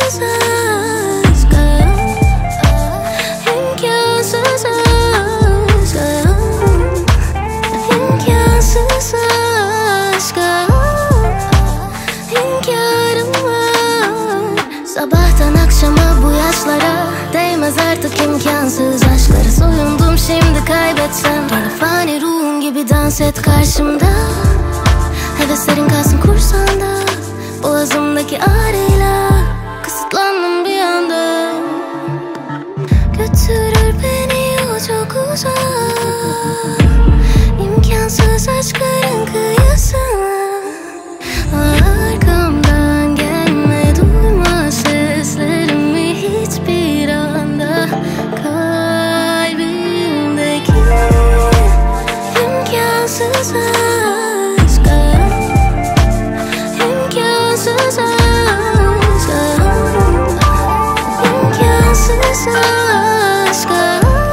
İmkansız aşka, imkansız aşka, İnkarım var. Sabahtan akşama bu yaşlara değmez artık imkansız aşklara. Soyundum şimdi kaybetsem, gene fani ruhum gibi dans et karşımda. Heveslerin kalsın kursağında, boğazımdaki ağrıyla kısıtlandım bir anda. Götürür beni o çok uzak, İmkansız aşkların kıyısına. Arkamdan gelme, duyma seslerimi hiçbir anda. Kalbimdeki imkansız aşka, imkansız aşka, imkansız aşka,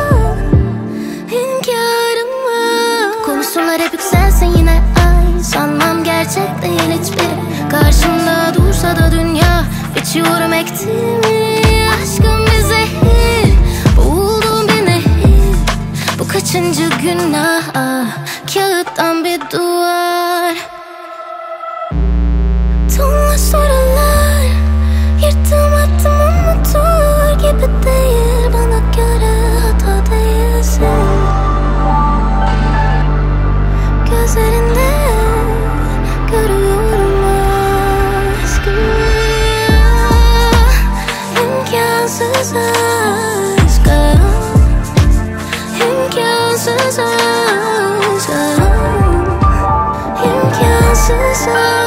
İnkarım var. Konuşsunlar hep yükselsin yine ay, sanmam gerçek değil hiçbir. Karşımda dursa da dünya, biçiyorum ektiğimi. Aşkım bir zehir, boğulduğum bir nehir. Bu kaçıncı günah, kağıttan bir duvar. Tonla sorular, yırttım attım unutur gibi değil. Bana göre hata değilsin. Gözlerinde görüyorum aşkımı. İmkansız aşka, imkansız aşka, imkansız aşka.